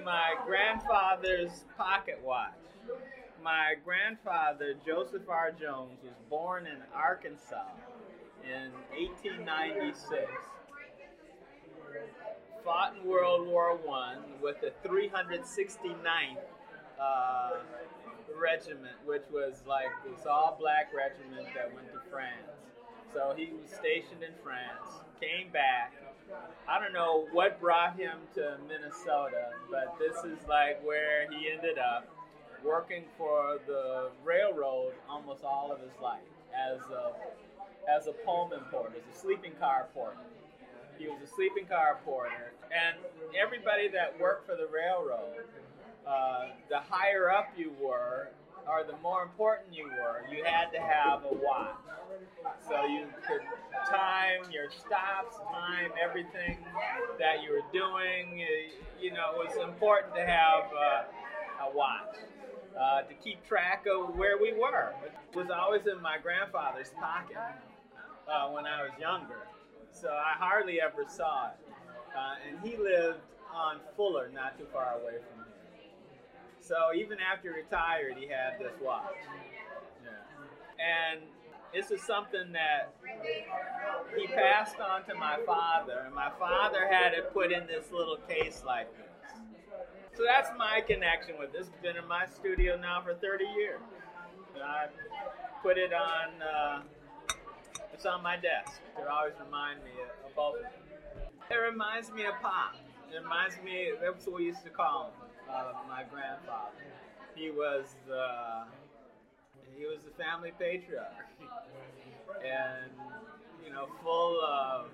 my grandfather's pocket watch. My grandfather, Joseph R. Jones, was born in Arkansas in 1896. Fought in World War I with the 369th Regiment, which was like this all-black regiment that went to France. So he was stationed in France, came back. I don't know what brought him to Minnesota, but this is like where he ended up working for the railroad almost all of his life as a Pullman porter, as a sleeping car porter. He was a sleeping car porter, and everybody that worked for the railroad, the higher up you were, or the more important you were, you had to have a watch. So you could time your stops, time everything that you were doing. You know, it was important to have a watch to keep track of where we were. It was always in my grandfather's pocket when I was younger. So I hardly ever saw it. And he lived on Fuller, not too far away from here. So even after he retired, he had this watch. Yeah. And this is something that he passed on to my father, and my father had it put in this little case like this. So that's my connection with this. It's been in my studio now for 30 years. And I put it on, it's on my desk to always remind me of both of them. It reminds me of Pop. It reminds me, that's what we used to call him. My grandfather. He was the family patriarch, and you know, full of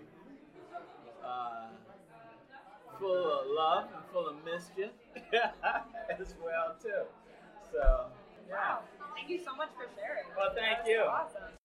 love and full of mischief as well too. So yeah. Thank you so much for sharing. Well, thank you. Awesome.